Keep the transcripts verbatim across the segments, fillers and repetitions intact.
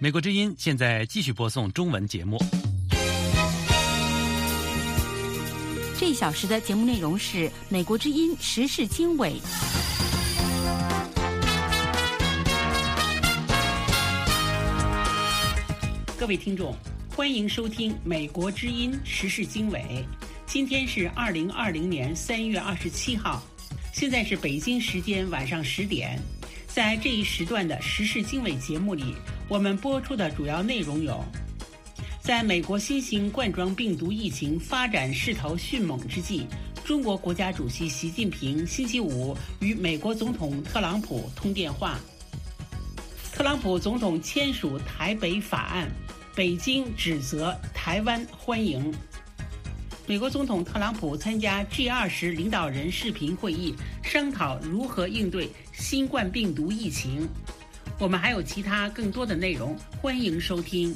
美国之音现在继续播送中文节目。 这一小时的节目内容是美国之音时事经纬。 各位听众，欢迎收听美国之音时事经纬。今天是二零二零年三月二十七号，现在是北京时间晚上十点。在这一时段的时事经纬节目里，我们播出的主要内容有：在美国新型冠状病毒疫情发展势头迅猛之际，中国国家主席习近平星期五与美国总统特朗普通电话。特朗普总统签署台北法案，北京指责台湾欢迎。美国总统特朗普参加 G 二十 领导人视频会议，商讨如何应对新冠病毒疫情。我们还有其他更多的内容，欢迎收听。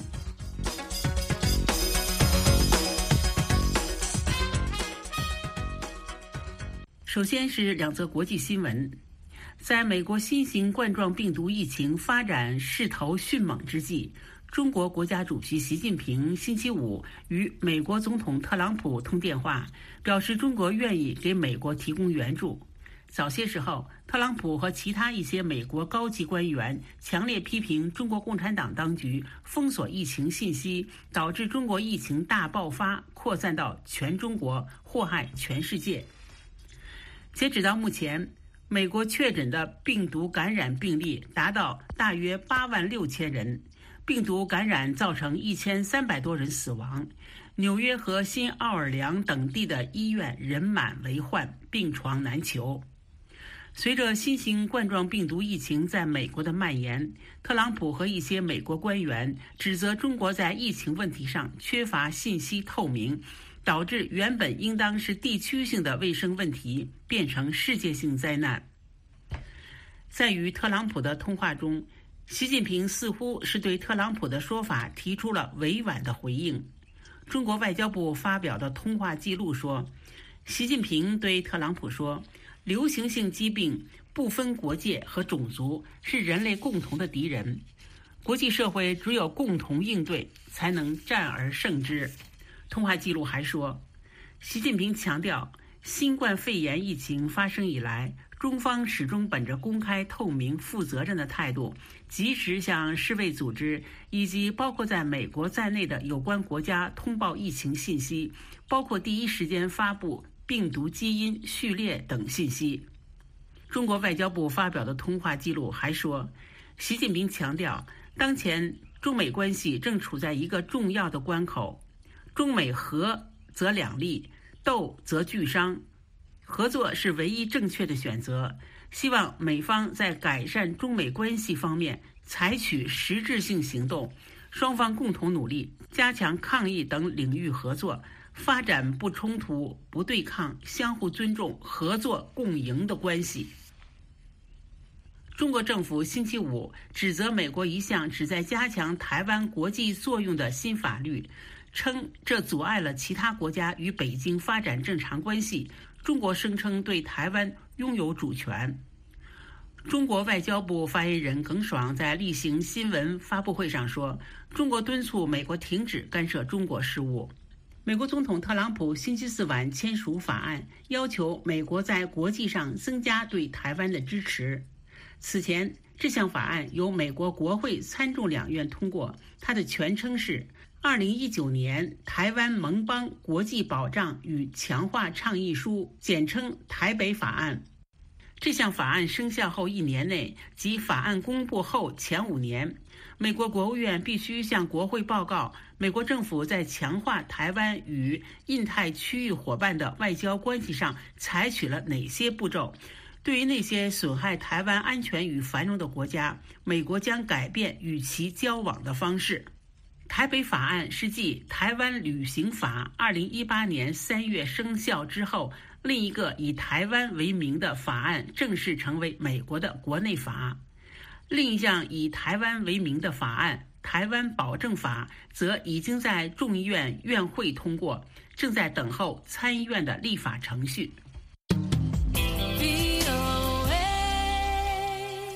首先是两则国际新闻。在美国新型冠状病毒疫情发展势头迅猛之际，中国国家主席习近平星期五与美国总统特朗普通电话，表示中国愿意给美国提供援助。早些时候，特朗普和其他一些美国高级官员强烈批评中国共产党当局封锁疫情信息，导致中国疫情大爆发，扩散到全中国，祸害全世界。截止到目前，美国确诊的病毒感染病例达到大约八万六千人，病毒感染造成一千三百多人死亡。纽约和新奥尔良等地的医院人满为患，病床难求。随着新型冠状病毒疫情在美国的蔓延，特朗普和一些美国官员指责中国在疫情问题上缺乏信息透明，导致原本应当是地区性的卫生问题变成世界性灾难。在与特朗普的通话中，习近平似乎是对特朗普的说法提出了委婉的回应。中国外交部发表的通话记录说，习近平对特朗普说，流行性疾病不分国界和种族，是人类共同的敌人，国际社会只有共同应对，才能战而胜之。通话记录还说，习近平强调，新冠肺炎疫情发生以来，中方始终本着公开、透明、负责任的态度，及时向世卫组织以及包括在美国在内的有关国家通报疫情信息，包括第一时间发布病毒基因序列等信息。中国外交部发表的通话记录还说，习近平强调，当前中美关系正处在一个重要的关口，中美和则两利，斗则俱伤，合作是唯一正确的选择。希望美方在改善中美关系方面采取实质性行动，双方共同努力，加强抗疫等领域合作，发展不冲突、不对抗、相互尊重、合作共赢的关系。中国政府星期五指责美国一项旨在加强台湾国际作用的新法律，称这阻碍了其他国家与北京发展正常关系。中国声称对台湾拥有主权。中国外交部发言人耿爽在例行新闻发布会上说，中国敦促美国停止干涉中国事务。美国总统特朗普星期四晚签署法案，要求美国在国际上增加对台湾的支持。此前，这项法案由美国国会参众两院通过，它的全称是二零一九年台湾盟邦国际保障与强化倡议书，简称台北法案。这项法案生效后一年内，即法案公布后前五年，美国国务院必须向国会报告美国政府在强化台湾与印太区域伙伴的外交关系上采取了哪些步骤。对于那些损害台湾安全与繁荣的国家，美国将改变与其交往的方式。台北法案是继台湾旅行法二零一八年三月生效之后，另一个以台湾为名的法案正式成为美国的国内法。另一项以台湾为名的法案台湾保证法则已经在众议院院会通过，正在等候参议院的立法程序。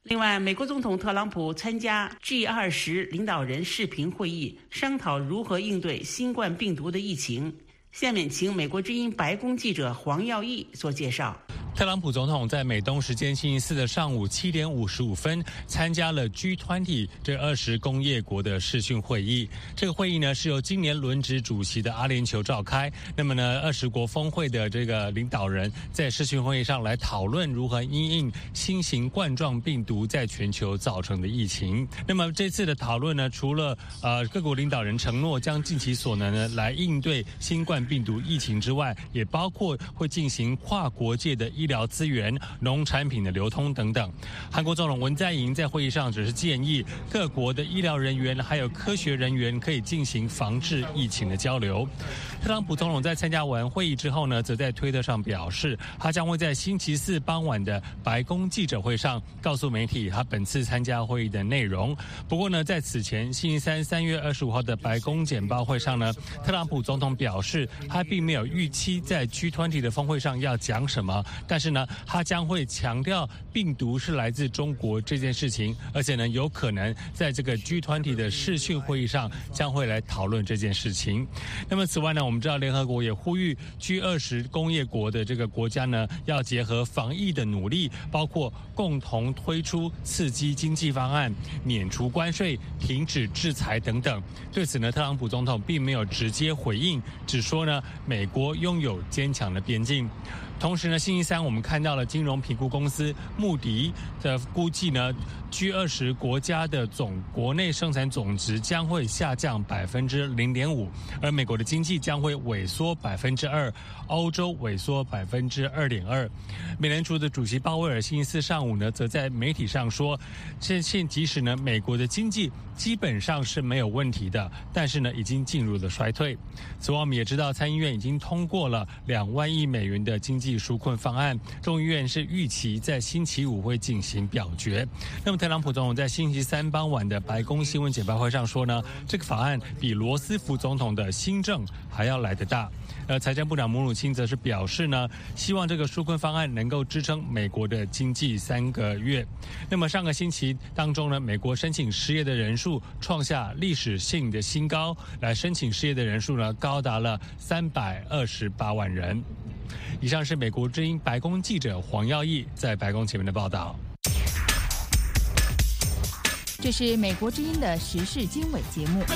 另外，美国总统特朗普参加 G 二十 领导人视频会议，商讨如何应对新冠病毒的疫情。下面请美国之音白宫记者黄耀义做介绍。 特朗普总统在美东时间星期四的上午七点五十五分参加了 G 二十 这二十工业国的视讯会议。这个会议呢是由今年轮值主席的阿联酋召开。那么呢，二十国峰会的这个领导人在视讯会议上来讨论如何因应新型冠状病毒在全球造成的疫情。那么这次的讨论呢，除了呃各国领导人承诺将尽其所能呢来应对新冠病毒疫情之外，也包括会进行跨国界的医疗资源、农产品的流通等等。韩国总统文在寅在会议上只是建议各国的医疗人员还有科学人员可以进行防治疫情的交流。特朗普总统在参加完会议之后呢，则在推特上表示，他将会在星期四傍晚的白宫记者会上告诉媒体他本次参加会议的内容。不过呢，在此前星期三三月二十五号的白宫简报会上呢，特朗普总统表示他并没有预期在 G 二十 的峰会上要讲什么，但是呢，他将会强调病毒是来自中国这件事情，而且呢，有可能在这个 G 二十 的视讯会议上将会来讨论这件事情。那么此外呢，我们知道联合国也呼吁 G 二十 工业国的这个国家呢，要结合防疫的努力，包括共同推出刺激经济方案、免除关税、停止制裁等等。对此呢，特朗普总统并没有直接回应，只说呢，美国拥有坚强的边境。同时呢，星期三我们看到了金融评估公司穆迪的估计呢 ，G 二十 国家的总国内生产总值将会下降百分之零点五，而美国的经济将会萎缩百分之二，欧洲萎缩百分之二点二。美联储的主席鲍威尔星期四上午呢，则在媒体上说，现现即使呢美国的经济基本上是没有问题的，但是呢已经进入了衰退。此外，我们也知道参议院已经通过了两万亿美元的经济纾困方案，众议院是预期在星期五会进行表决。那么特朗普总统在星期三傍晚的白宫新闻简报会上说呢，这个法案比罗斯福总统的新政还要来得大。呃，财政部长姆努钦则是表示呢，希望这个纾困方案能够支撑美国的经济三个月。那么上个星期当中呢，美国申请失业的人数创下历史性的新高，来申请失业的人数呢高达了三百二十八万人。以上是美国之音白宫记者黄耀义在白宫前面的报道。 这是美国之音的时事经纬节目。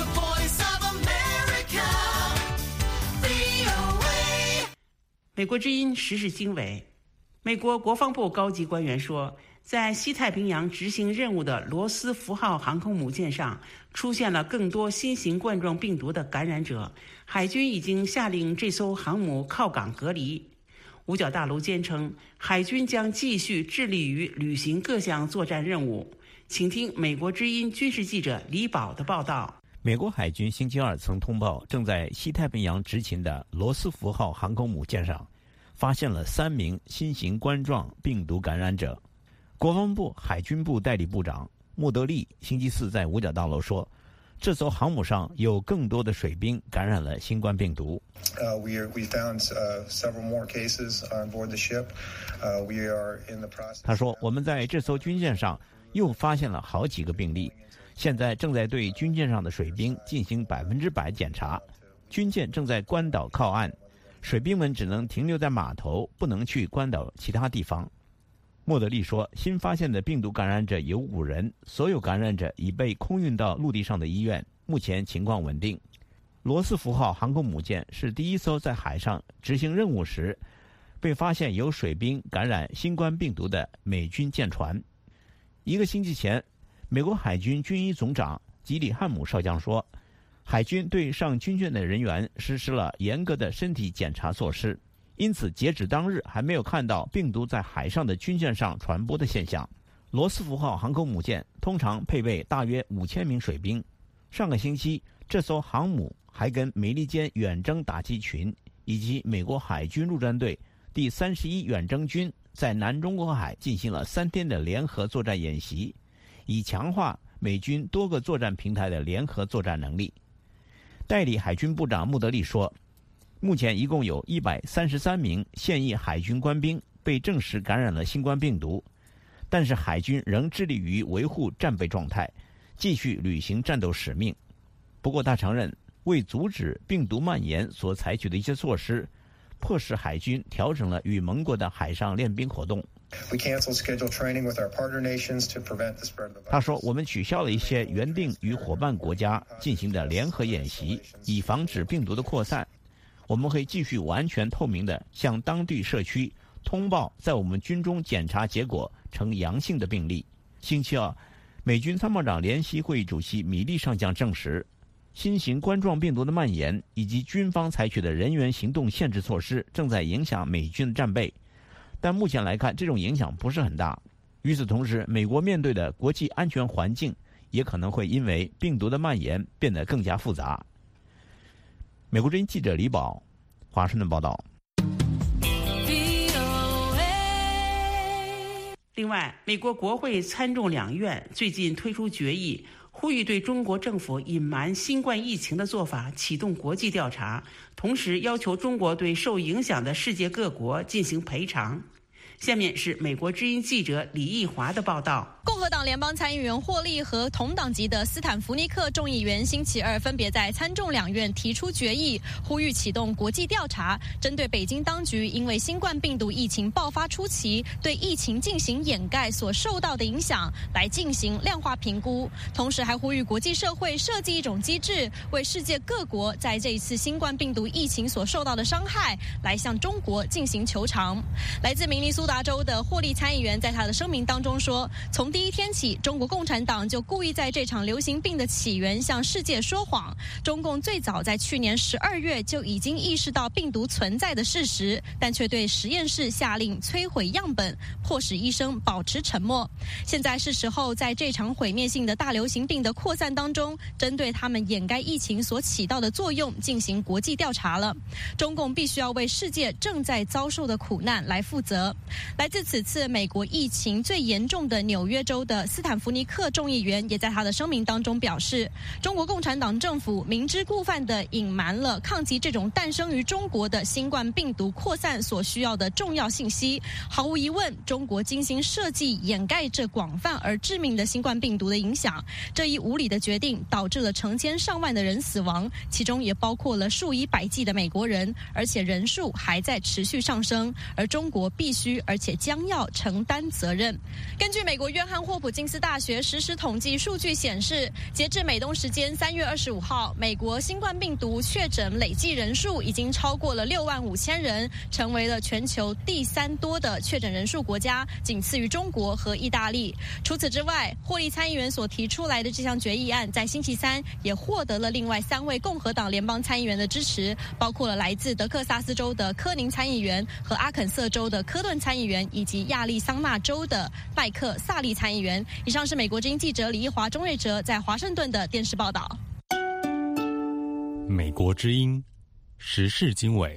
美国之音时事经纬。美国国防部高级官员说，在西太平洋执行任务的罗斯福号航空母舰上出现了更多新型冠状病毒的感染者，海军已经下令这艘航母靠港隔离。五角大楼坚称，海军将继续致力于履行各项作战任务。请听美国之音军事记者李宝的报道。 美国海军星期二曾通报，正在西太平洋执勤的罗斯福号航空母舰上发现了三名新型冠状病毒感染者。国防部海军部代理部长莫德利星期四在五角大楼说，这艘航母上有更多的水兵感染了新冠病毒。 Uh, we are, we found uh, several more cases on board the ship. Uh, we are in the process. 他说，我们在这艘军舰上又发现了好几个病例，现在正在对军舰上的水兵进行百分之百检查。军舰正在关岛靠岸，水兵们只能停留在码头，不能去关岛其他地方。莫德利说，新发现的病毒感染者有五人，所有感染者已被空运到陆地上的医院，目前情况稳定。罗斯福号航空母舰是第一艘在海上执行任务时被发现有水兵感染新冠病毒的美军舰船。一个星期前，美国海军军医总长吉里汉姆少将说，海军对上军舰的人员实施了严格的身体检查措施，因此截止当日还没有看到病毒在海上的军舰上传播的现象。罗斯福号航空母舰通常配备大约五千名水兵。上个星期，这艘航母还跟美利坚远征打击群以及美国海军陆战队第三十一远征军在南中国海进行了三天的联合作战演习，以强化美军多个作战平台的联合作战能力。代理海军部长穆德利说，目前一共有一百三十三名现役海军官兵被证实感染了新冠病毒， 但是海军仍致力于维护战备状态，继续履行战斗使命。不过他承认，为阻止病毒蔓延所采取的一些措施，迫使海军调整了与盟国的海上练兵活动。他说，我们取消了一些原定与伙伴国家进行的联合演习，以防止病毒的扩散。我们会继续完全透明地向当地社区通报在我们军中检查结果呈阳性的病例。星期二，美军参谋长联席会议主席米利上将证实，新型冠状病毒的蔓延以及军方采取的人员行动限制措施正在影响美军的战备，但目前来看，这种影响不是很大。与此同时，美国面对的国际安全环境也可能会因为病毒的蔓延变得更加复杂。美国之音记者李宝，华盛顿报道。 另外，美国国会参众两院最近推出决议，呼吁对中国政府隐瞒新冠疫情的做法启动国际调查，同时要求中国对受影响的世界各国进行赔偿。下面是美国之音记者李义华的报道。 共和党联邦参议员霍利和同党籍的斯坦福尼克众议员星期二分别在参众两院提出决议，呼吁启动国际调查，针对北京当局因为新冠病毒疫情爆发初期对疫情进行掩盖所受到的影响来进行量化评估，同时还呼吁国际社会设计一种机制，为世界各国在这一次新冠病毒疫情所受到的伤害来向中国进行求偿。来自明尼苏达州的霍利参议员在他的声明当中说，从第一天起，中国共产党就故意在这场流行病的起源向世界说谎。中共最早在去年十二月就已经意识到病毒存在的事实，但却对实验室下令摧毁样本，迫使医生保持沉默。现在是时候在这场毁灭性的大流行病的扩散当中，针对他们掩盖疫情所起到的作用进行国际调查了。中共必须要为世界正在遭受的苦难来负责。来自此次美国疫情最严重的纽约州的斯坦福尼克众议员也在他的声明当中表示，中国共产党政府明知故犯地隐瞒了抗击这种诞生于中国的新冠病毒扩散所需要的重要信息。毫无疑问，中国精心设计掩盖这广泛而致命的新冠病毒的影响。这一无理的决定导致了成千上万的人死亡，其中也包括了数以百计的美国人，而且人数还在持续上升，而中国必须而且将要承担责任。根据美国约翰霍普金斯大学实时统计数据显示，截至美东时间三月二十五号，美国新冠病毒确诊累计人数已经超过了六万五千人，成为了全球第三多的确诊人数国家，仅次于中国和意大利。除此之外，霍利参议员所提出来的这项决议案在星期三也获得了另外三位共和党联邦参议员的支持，包括了来自德克萨斯州的科宁参议员和阿肯色州的科顿参议员，以及亚利桑那州的麦克萨利参议员。以上是美国之音记者李一华、钟瑞哲在华盛顿的电视报道。 美国之音时事经纬。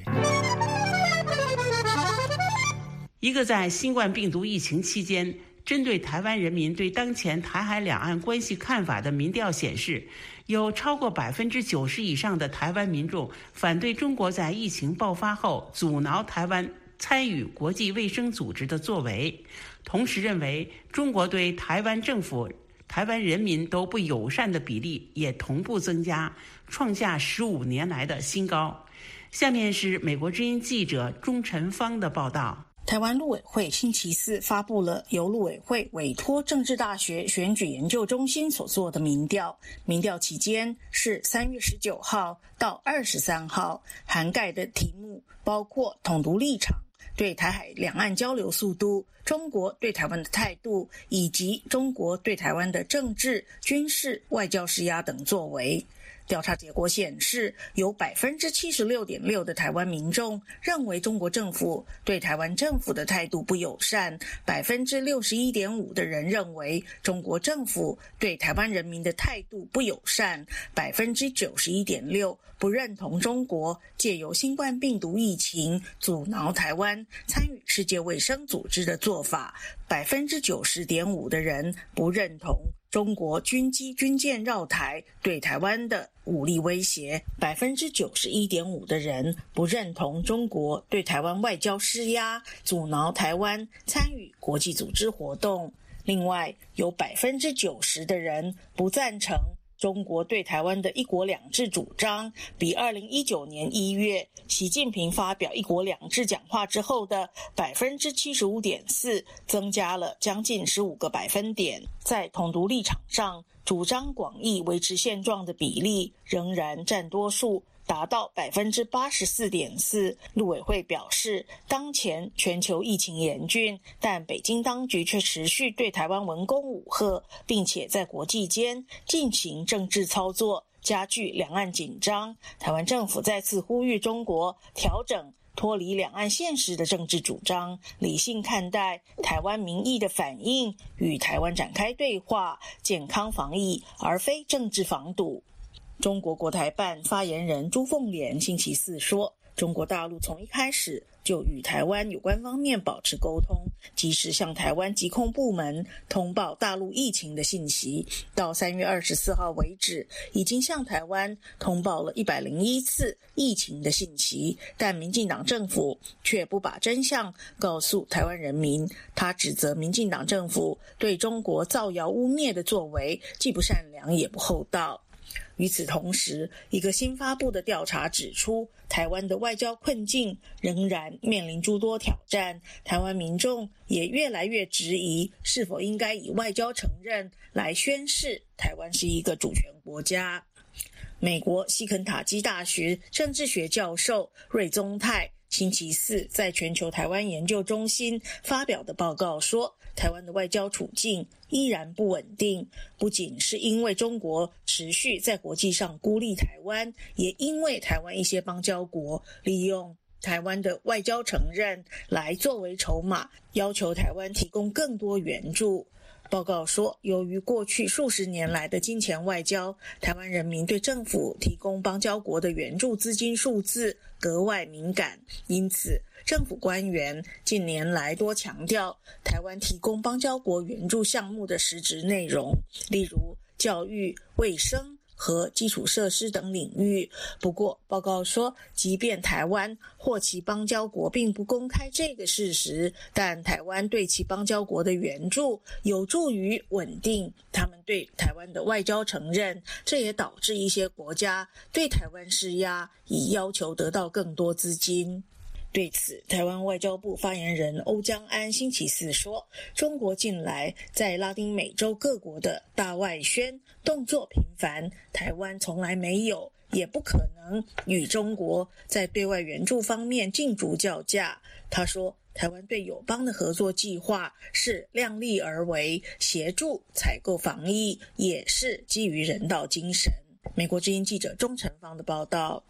一个在新冠病毒疫情期间针对台湾人民对当前台海两岸关系看法的民调显示，有超过百分之九十以上的台湾民众反对中国在疫情爆发后阻挠台湾参与国际卫生组织的作为，同时认为中国对台湾政府、台湾人民都不友善的比例也同步增加，创下十五年来的新高。下面是美国之音记者钟晨芳的报道。 台湾陆委会星期四发布了由陆委会委托政治大学选举研究中心所做的民调，民调期间是三月十九号到二十三号，涵盖的题目包括统独立场、对台海两岸交流速度、中国对台湾的态度，以及中国对台湾的政治、军事、外交施压等作为。调查结果显示，有 百分之七十六点六 的台湾民众认为中国政府对台湾政府的态度不友善， 百分之六十一点五 的人认为中国政府对台湾人民的态度不友善， 百分之九十一点六 不认同中国借由新冠病毒疫情阻挠台湾参与世界卫生组织的做法， 百分之九十点五 的人不认同中国军机军舰绕台对台湾的武力威胁， 百分之九十一点五 的人不认同中国对台湾外交施压，阻挠台湾参与国际组织活动。 另外，有百分之九十的人不赞成中国对台湾的一国两制主张，比二零一九年一月习近平发表一国两制讲话之后的百分之七十五点四增加了将近十五个百分点。在统独立场上，主张广义维持现状的比例仍然占多数，达到百分之八十四点四。陆委会表示，当前全球疫情严峻，但北京当局却持续对台湾文攻武吓，并且在国际间进行政治操作，加剧两岸紧张。台湾政府再次呼吁中国调整脱离两岸现实的政治主张，理性看待台湾民意的反应，与台湾展开对话，健康防疫，而非政治防堵。中国国台办发言人朱凤莲星期四说，中国大陆从一开始就与台湾有关方面保持沟通，及时向台湾疾控部门通报大陆疫情的信息。到三月二十四号为止，已经向台湾通报了一百零一次疫情的信息，但民进党政府却不把真相告诉台湾人民。他指责民进党政府对中国造谣污蔑的作为既不善良也不厚道。与此同时，一个新发布的调查指出，台湾的外交困境仍然面临诸多挑战，台湾民众也越来越质疑是否应该以外交承认来宣示台湾是一个主权国家。美国西肯塔基大学政治学教授瑞宗泰星期四在全球台湾研究中心发表的报告说，台湾的外交处境依然不稳定，不仅是因为中国持续在国际上孤立台湾，也因为台湾一些邦交国利用台湾的外交承认来作为筹码，要求台湾提供更多援助。报告说，由于过去数十年来的金钱外交，台湾人民对政府提供邦交国的援助资金数字格外敏感，因此政府官员近年来多强调台湾提供邦交国援助项目的实质内容，例如教育、卫生和基础设施等领域。不过报告说，即便台湾或其邦交国并不公开这个事实，但台湾对其邦交国的援助有助于稳定他们对台湾的外交承认，这也导致一些国家对台湾施压，以要求得到更多资金。对此，台湾外交部发言人欧江安星期四说，中国近来在拉丁美洲各国的大外宣动作频繁，台湾从来没有也不可能与中国在对外援助方面竞逐较价。他说，台湾对友邦的合作计划是量力而为，协助采购防疫也是基于人道精神。美国之音记者钟成芳的报道。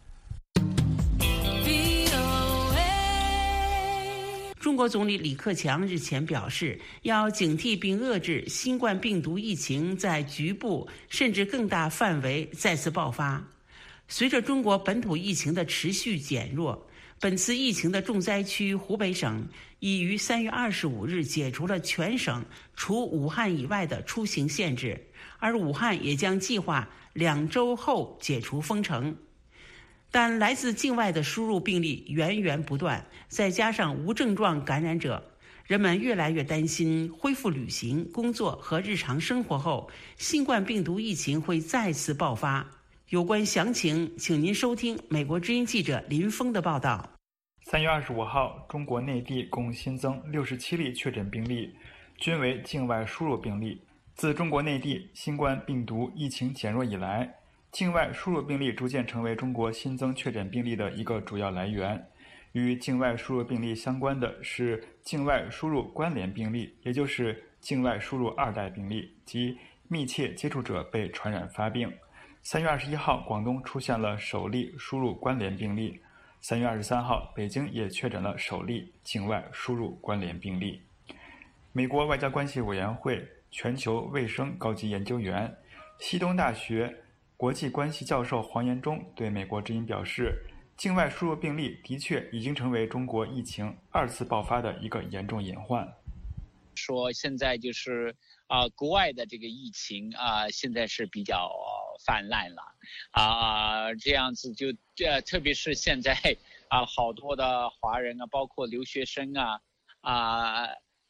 中国总理李克强日前表示，要警惕并遏制新冠病毒疫情在局部甚至更大范围再次爆发。随着中国本土疫情的持续减弱，本次疫情的重灾区湖北省已于三月二十五日解除了全省除武汉以外的出行限制，而武汉也将计划两周后解除封城。但来自境外的输入病例源源不断，再加上无症状感染者，人们越来越担心恢复旅行、工作和日常生活后，新冠病毒疫情会再次爆发。有关详情，请您收听美国之音记者林峰的报道。 三月二十五号，中国内地共新增六十七例确诊病例，均为境外输入病例。自中国内地新冠病毒疫情减弱以来，境外输入病例逐渐成为中国新增确诊病例的一个主要来源。与境外输入病例相关的是境外输入关联病例，也就是境外输入二代病例及密切接触者被传染发病。三月二十一号，广东出现了首例输入关联病例。三月二十三号，北京也确诊了首例境外输入关联病例。美国外交关系委员会全球卫生高级研究员、西东大学国际关系教授黄延忠对美国之音表示，境外输入病例的确已经成为中国疫情二次爆发的一个严重隐患。 说现在就是啊、呃，国外的这个疫情啊、呃，现在是比较、呃、泛滥了啊、呃，这样子就呃，特别是现在啊、呃，好多的华人啊，包括留学生啊啊、呃，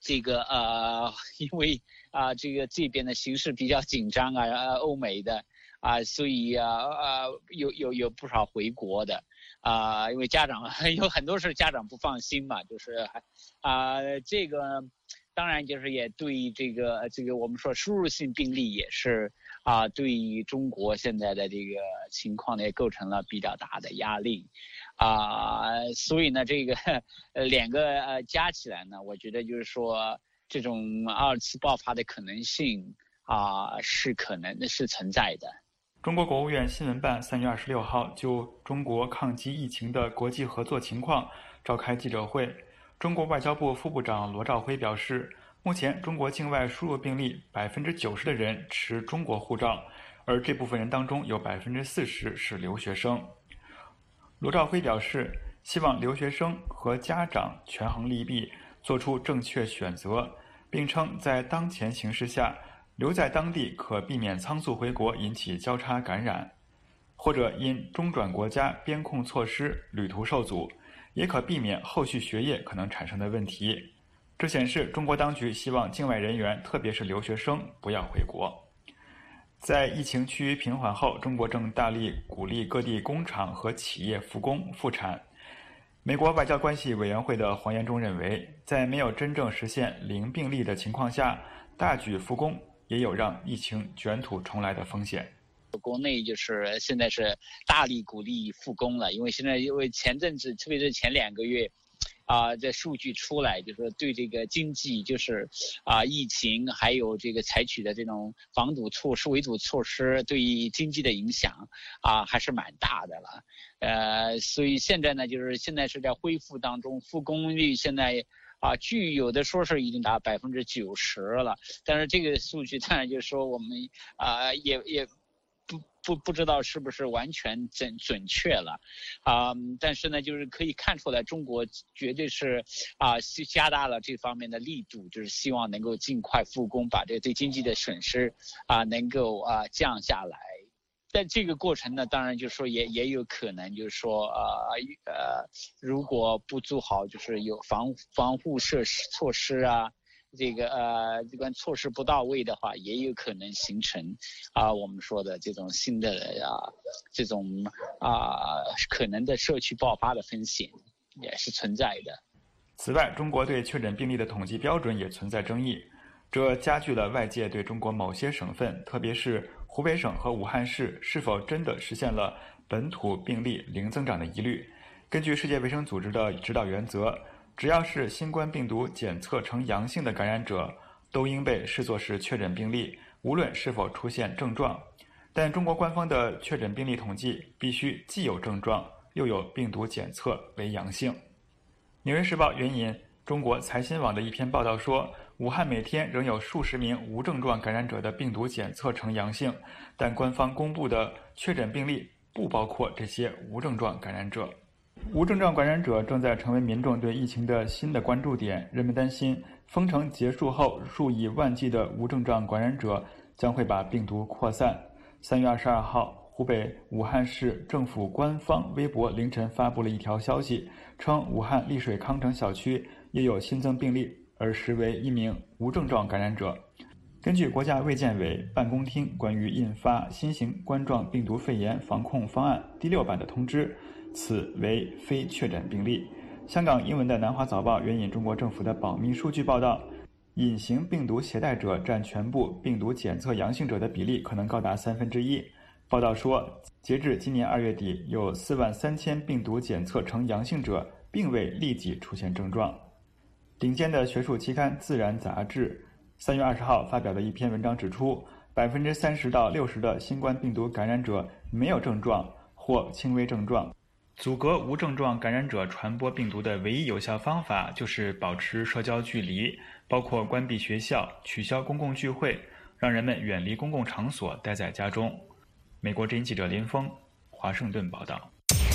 这个呃，因为啊、呃，这个这边的形势比较紧张啊，呃，欧美的啊、呃，所以啊啊、呃，有有有不少回国的啊、呃，因为家长有很多是家长不放心嘛，就是啊、呃，这个当然就是也对这个这个我们说输入性病例也是啊、呃，对于中国现在的这个情况呢，也构成了比较大的压力。啊、呃，所以呢，这个呃两个呃加起来呢，我觉得就是说这种二次爆发的可能性啊、呃、是可能的是存在的。 中国国务院新闻办三月二十六号就中国抗击疫情的国际合作情况召开记者会。中国外交部副部长罗兆辉表示，目前中国境外输入病例百分之九十的人持中国护照，而这部分人当中有百分之四十是留学生。罗兆辉表示，希望留学生和家长权衡利弊，做出正确选择，并称在当前形势下，留在当地可避免仓促回国引起交叉感染，或者因中转国家边控措施旅途受阻，也可避免后续学业可能产生的问题。这显示中国当局希望境外人员，特别是留学生不要回国。在疫情趋于平缓后，中国正大力鼓励各地工厂和企业复工复产。美国外交关系委员会的黄延忠认为，在没有真正实现零病例的情况下，大举复工也有让疫情卷土重来的风险。 国内就是现在是大力鼓励复工了，因为现在因为前阵子，特别是前两个月啊、呃，这数据出来，就是对这个经济，就是啊、呃、疫情，还有这个采取的这种防堵措施、围堵措施，对于经济的影响啊、呃、还是蛮大的了。呃，所以现在呢，就是现在是在恢复当中，复工率现在啊，据有的说是已经达百分之九十了，但是这个数据当然就是说我们啊、呃、也也。不不不知道是不是完全准准确了，啊、呃，但是呢，就是可以看出来，中国绝对是啊、呃、加大了这方面的力度，就是希望能够尽快复工，把这对经济的损失啊、呃、能够啊、呃、降下来。但这个过程呢，当然就是说也也有可能就是说呃呃，如果不做好就是有防防护设施措施啊。这个呃，这个措施不到位的话，也有可能形成啊、呃，我们说的这种新的啊，这种啊、呃、可能的社区爆发的风险也是存在的。 此外，中国对确诊病例的统计标准也存在争议，这加剧了外界对中国某些省份，特别是湖北省和武汉市是否真的实现了本土病例零增长的疑虑。根据世界卫生组织的指导原则，只要是新冠病毒检测呈阳性的感染者，都应被视作是确诊病例，无论是否出现症状。但中国官方的确诊病例统计必须既有症状，又有病毒检测为阳性。纽约时报援引中国财新网的一篇报道说，武汉每天仍有数十名无症状感染者的病毒检测呈阳性，但官方公布的确诊病例不包括这些无症状感染者。无症状感染者正在成为民众对疫情的新的关注点，人们担心封城结束后，数以万计的无症状感染者将会把病毒扩散。三月二十二号，湖北武汉市政府官方微博凌晨发布了一条消息，称武汉丽水康城小区也有新增病例，而实为一名无症状感染者。根据国家卫健委办公厅关于印发新型冠状病毒肺炎防控方案第六版的通知，此为非确诊病例。香港英文的南华早报援引中国政府的保密数据报道，隐形病毒携带者占全部病毒检测阳性者的比例可能高达三分之一。报道说，截至今年二月底，有四万三千病毒检测呈阳性者并未立即出现症状。顶尖的学术期刊《自然》杂志三月二十号发表的一篇文章指出，百分之三十到六十的新冠病毒感染者没有症状或轻微症状。阻隔无症状感染者传播病毒的唯一有效方法就是保持社交距离，包括关闭学校、取消公共聚会，让人们远离公共场所，待在家中。美国之音记者林峰，华盛顿报道。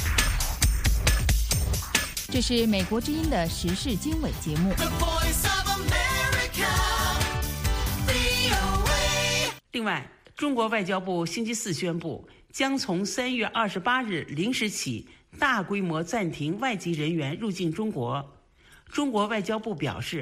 这是美国之音的时事经纬节目。 另外，中国外交部星期四宣布，将从三月二十八日零时起大规模暂停外籍人员入境中国。中国外交部表示，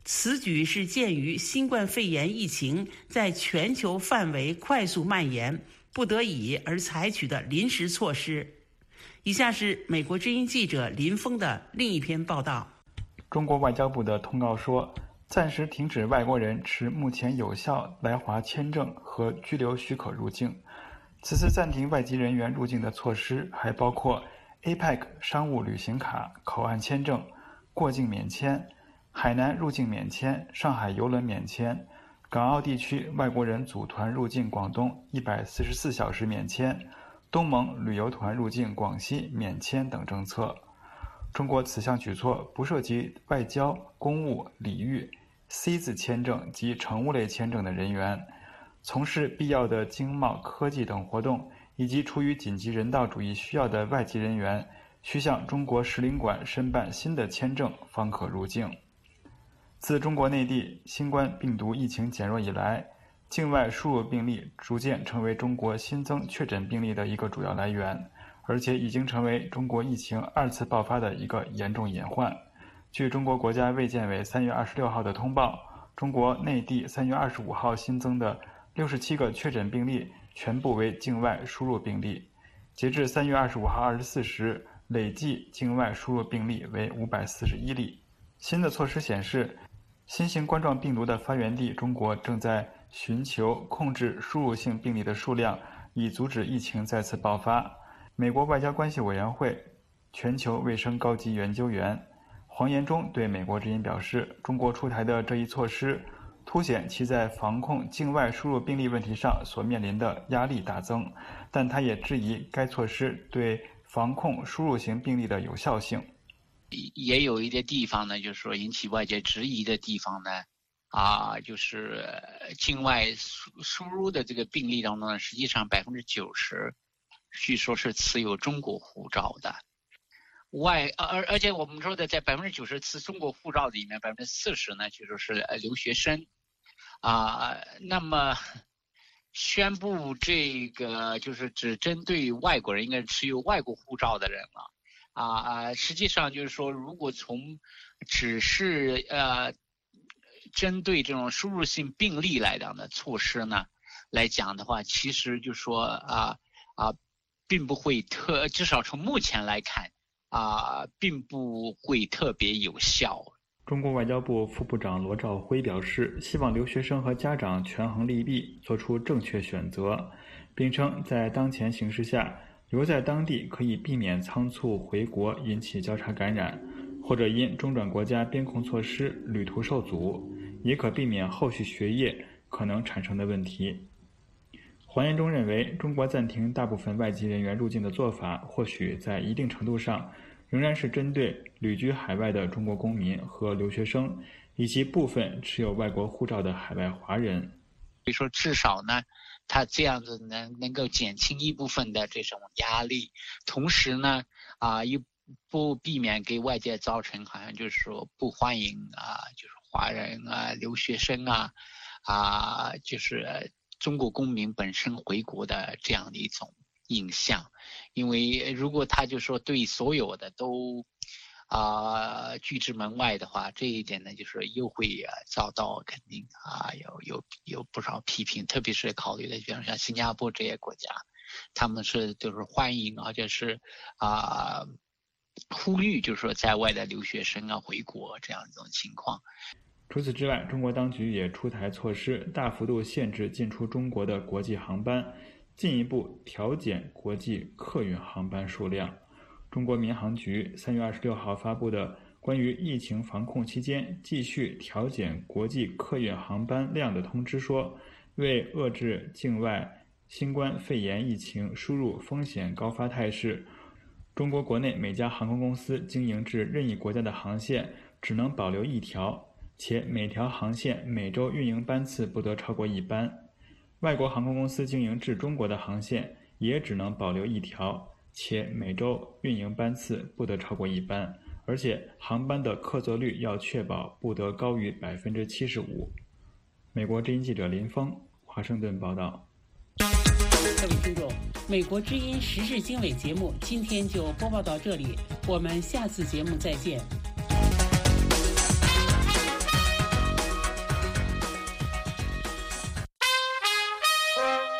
此举是鉴于新冠肺炎疫情在全球范围快速蔓延，不得已而采取的临时措施。以下是美国之音记者林峰的另一篇报道。 中国外交部的通告说，暂时停止外国人持目前有效来华签证和居留许可入境。此次暂停外籍人员入境的措施还包括 A P E C 商务旅行卡、口岸签证、过境免签、海南入境免签、上海邮轮免签、港澳地区外国人组团入境广东一百四十四小时免签、东盟旅游团入境广西免签等政策。中国此项举措不涉及外交、公务、礼遇、C 字签证及乘务类签证的人员，从事必要的经贸、科技等活动，以及出于紧急人道主义需要的外籍人员，需向中国使领馆申办新的签证方可入境。自中国内地新冠病毒疫情减弱以来，境外输入病例逐渐成为中国新增确诊病例的一个主要来源，而且已经成为中国疫情二次爆发的一个严重隐患。据中国国家卫健委三月二十六号的通报，中国内地三月二十五号新增的六十七个确诊病例全部为境外输入病例。截至三月二十五号二十四时，累计境外输入病例为五百四十一例。新的措施显示，新型冠状病毒的发源地中国正在寻求控制输入性病例的数量，以阻止疫情再次爆发。美国外交关系委员会全球卫生高级研究员黄延忠对美国之音表示，中国出台的这一措施凸显其在防控境外输入病例问题上所面临的压力大增，但他也质疑该措施对防控输入型病例的有效性。 也有一些地方呢，就是说引起外界质疑的地方呢，啊，就是境外输输入的这个病例当中呢，实际上百分之九十，据说是持有中国护照的。外而而且我们说的，在百分之九十持中国护照里面，百分之四十呢，就说是留学生，啊，那么宣布这个就是只针对外国人，应该是持有外国护照的人了，啊啊，实际上就是说，如果从只是呃针对这种输入性病例来讲的措施呢来讲的话，其实就说啊啊，并不会特，至少从目前来看。啊，并不会特别有效。 中国外交部副部长罗兆辉表示，希望留学生和家长权衡利弊，做出正确选择，并称在当前形势下，留在当地可以避免仓促回国引起交叉感染，或者因中转国家边控措施旅途受阻，也可避免后续学业可能产生的问题。黄延忠认为，中国暂停大部分外籍人员入境的做法，或许在一定程度上仍然是针对旅居海外的中国公民和留学生，以及部分持有外国护照的海外华人。 所以说，至少呢，他这样子能能够减轻一部分的这种压力，同时呢，啊，又不避免给外界造成好像就是说不欢迎啊，就是华人啊、留学生啊，啊，就是中国公民本身回国的这样的一种印象。因为如果他就说对所有的都啊拒之门外的话，这一点呢就是又会啊遭到肯定啊有有有不少批评，特别是考虑的比如像新加坡这些国家，他们是就是欢迎而且是啊呼吁就是说在外的留学生啊回国这样一种情况。 除此之外，中国当局也出台措施，大幅度限制进出中国的国际航班，进一步调减国际客运航班数量。中国民航局三月二十六号发布的关于疫情防控期间继续调减国际客运航班量的通知说，为遏制境外新冠肺炎疫情输入风险高发态势，中国国内每家航空公司经营至任意国家的航线只能保留一条，且每条航线每周运营班次不得超过一班。外国航空公司经营至中国的航线也只能保留一条，且每周运营班次不得超过一班，而且航班的客座率要确保不得高于百分之七十五。美国之音记者林峰，华盛顿报道。 各位听众，美国之音时事经纬节目今天就播报到这里，我们下次节目再见。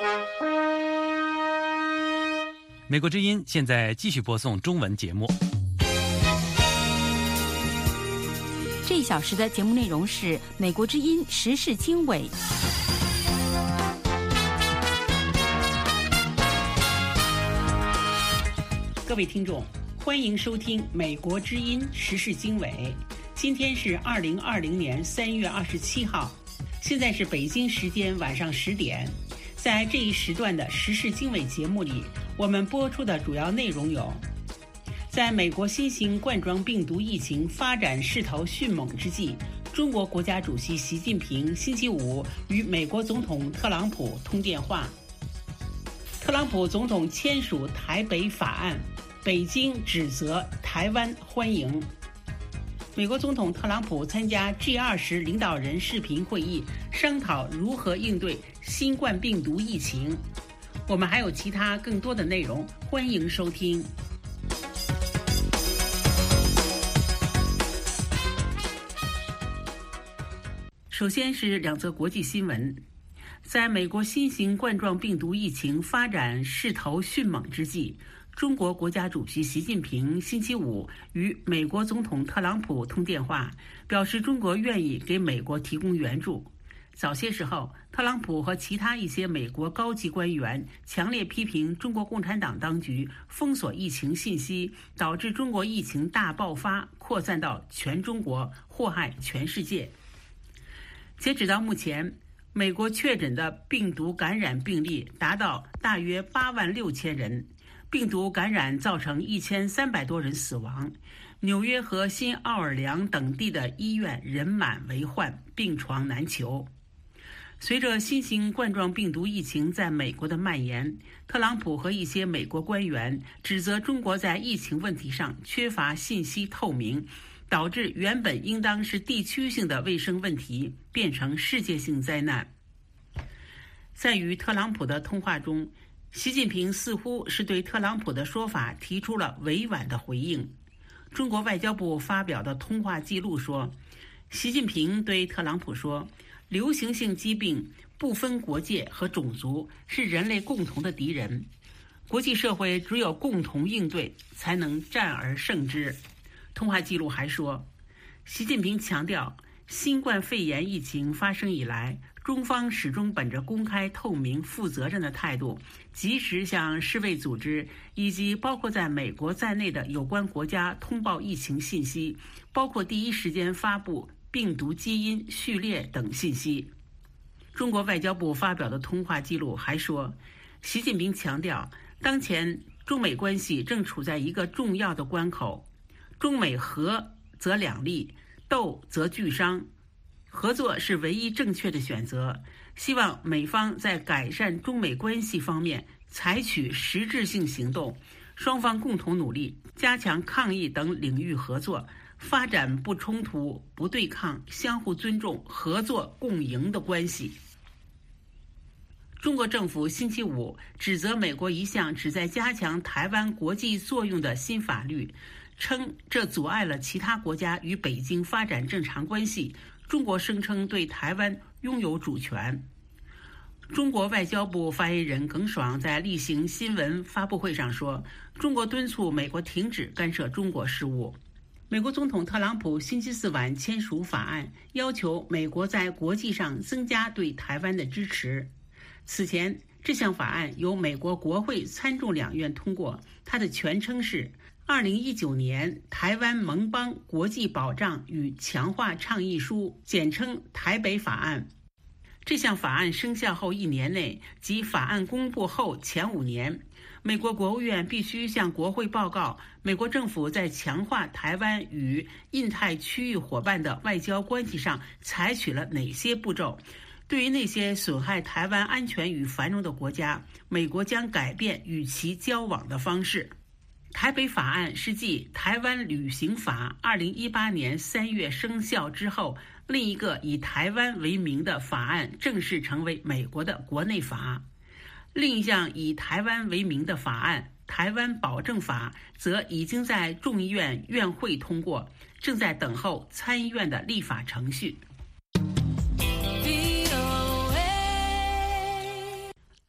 美国之音现在继续播送中文节目。 这一小时的节目内容是美国之音时事经纬。 各位听众，欢迎收听美国之音时事经纬。今天是二零二零年三月二十七号，现在是北京时间晚上十点。在这一时段的时事经纬节目里，我们播出的主要内容有：在美国新型冠状病毒疫情发展势头迅猛之际，中国国家主席习近平星期五与美国总统特朗普通电话。特朗普总统签署台北法案，北京指责台湾欢迎。美国总统特朗普参加 G 二十 领导人视频会议，商讨如何应对新冠病毒疫情。我们还有其他更多的内容，欢迎收听。首先是两则国际新闻。在美国新型冠状病毒疫情发展势头迅猛之际，中国国家主席习近平星期五与美国总统特朗普通电话，表示中国愿意给美国提供援助。早些时候，特朗普和其他一些美国高级官员强烈批评中国共产党当局封锁疫情信息，导致中国疫情大爆发，扩散到全中国，祸害全世界。截止到目前，美国确诊的病毒感染病例达到大约八万六千人，病毒感染造成一千三百多人死亡。纽约和新奥尔良等地的医院人满为患，病床难求。随着新型冠状病毒疫情在美国的蔓延，特朗普和一些美国官员指责中国在疫情问题上缺乏信息透明，导致原本应当是地区性的卫生问题变成世界性灾难。在与特朗普的通话中，习近平似乎是对特朗普的说法提出了委婉的回应。中国外交部发表的通话记录说，习近平对特朗普说，流行性疾病不分国界和种族，是人类共同的敌人，国际社会只有共同应对，才能战而胜之。通话记录还说，习近平强调，新冠肺炎疫情发生以来，中方始终本着公开、透明、负责任的态度，及时向世卫组织以及包括在美国在内的有关国家通报疫情信息，包括第一时间发布病毒基因序列等信息。中国外交部发表的通话记录还说，习近平强调，当前中美关系正处在一个重要的关口，中美和则两利，斗则俱伤，合作是唯一正确的选择。希望美方在改善中美关系方面采取实质性行动，双方共同努力，加强抗疫等领域合作，发展不冲突、不对抗、相互尊重、合作共赢的关系。中国政府星期五指责美国一项旨在加强台湾国际作用的新法律，称这阻碍了其他国家与北京发展正常关系。中国声称对台湾拥有主权。中国外交部发言人耿爽在例行新闻发布会上说，中国敦促美国停止干涉中国事务。美国总统特朗普星期四晚签署法案，要求美国在国际上增加对台湾的支持。此前，这项法案由美国国会参众两院通过，它的全称是二零一九年台湾盟邦国际保障与强化倡议书，简称台北法案。这项法案生效后一年内，即法案公布后前五年，美国国务院必须向国会报告美国政府在强化台湾与印太区域伙伴的外交关系上采取了哪些步骤。对于那些损害台湾安全与繁荣的国家，美国将改变与其交往的方式。台北法案是继台湾旅行法二零一八年三月生效之后，另一个以台湾为名的法案正式成为美国的国内法。另一项以台湾为名的法案台湾保证法则已经在众议院院会通过，正在等候参议院的立法程序。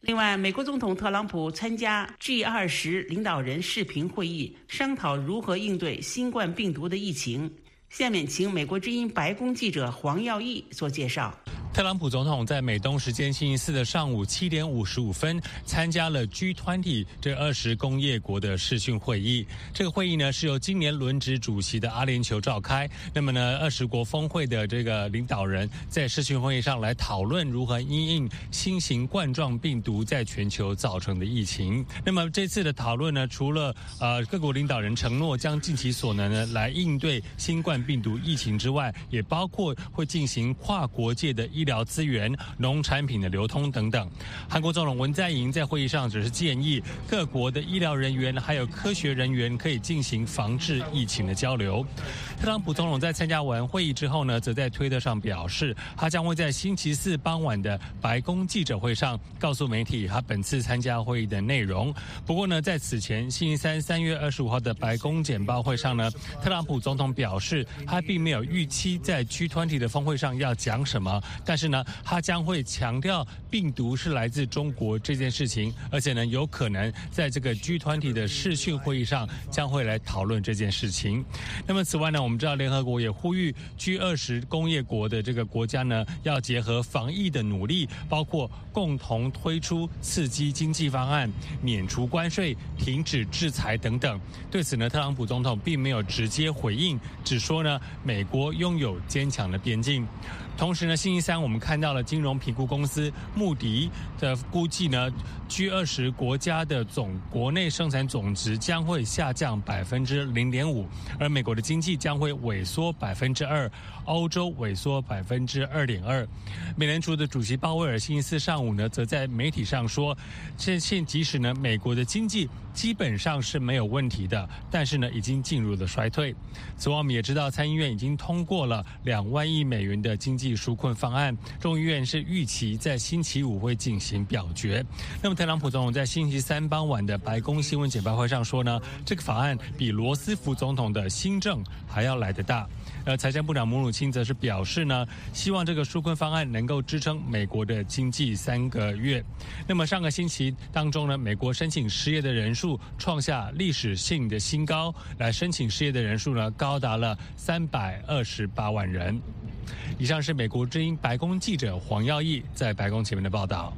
另外，美国总统特朗普参加 G 二十 领导人视频会议，商讨如何应对新冠病毒的疫情。下面请美国之音白宫记者黄耀义做介绍。 特朗普总统在美东时间星期四的上午七点五十五分参加了 G 二十 这二十工业国的视讯会议。这个会议呢是由今年轮值主席的阿联酋召开。那么呢，二十国峰会的这个领导人在视讯会议上来讨论如何因应新型冠状病毒在全球造成的疫情。那么这次的讨论呢，除了呃各国领导人承诺将尽其所能呢来应对新冠病毒疫情之外，也包括会进行跨国界的医疗资源、农产品的流通等等。韩国总统文在寅在会议上只是建议各国的医疗人员还有科学人员可以进行防治疫情的交流。特朗普总统在参加完会议之后呢，则在推特上表示，他将会在星期四傍晚的白宫记者会上告诉媒体他本次参加会议的内容。不过呢，在此前星期三三月二十五号的白宫简报会上呢，特朗普总统表示他并没有预期在 G 二十 的峰会上要讲什么，但是呢，他将会强调病毒是来自中国这件事情，而且呢，有可能在这个 G 二十 的视讯会议上将会来讨论这件事情。那么此外呢，我们知道联合国也呼吁 G 二十 工业国的这个国家呢，要结合防疫的努力，包括共同推出刺激经济方案、免除关税、停止制裁等等。对此呢，特朗普总统并没有直接回应，只说呢，美国拥有坚强的边境。同时呢，星期三我们看到了金融评估公司穆迪的估计呢 ，G 二十 国家的总国内生产总值将会下降百分之零点五，而美国的经济将会萎缩百分之二，欧洲萎缩百分之二点二。美联储的主席鲍威尔星期四上午呢，则在媒体上说，现现即使呢美国的经济基本上是没有问题的，但是呢已经进入了衰退。此外，我们也知道参议院已经通过了两万亿美元的经济纾困方案，众议院是预期在星期五会进行表决。那么特朗普总统在星期三傍晚的白宫新闻简报会上说呢，这个法案比罗斯福总统的新政还要来得大。而财政部长姆努钦则是表示呢，希望这个纾困方案能够支撑美国的经济三个月。那么上个星期当中呢，美国申请失业的人数创下历史性的新高，来申请失业的人数呢高达了三百二十八万人。以上是美国之音白宫记者黄耀义在白宫前面的报道。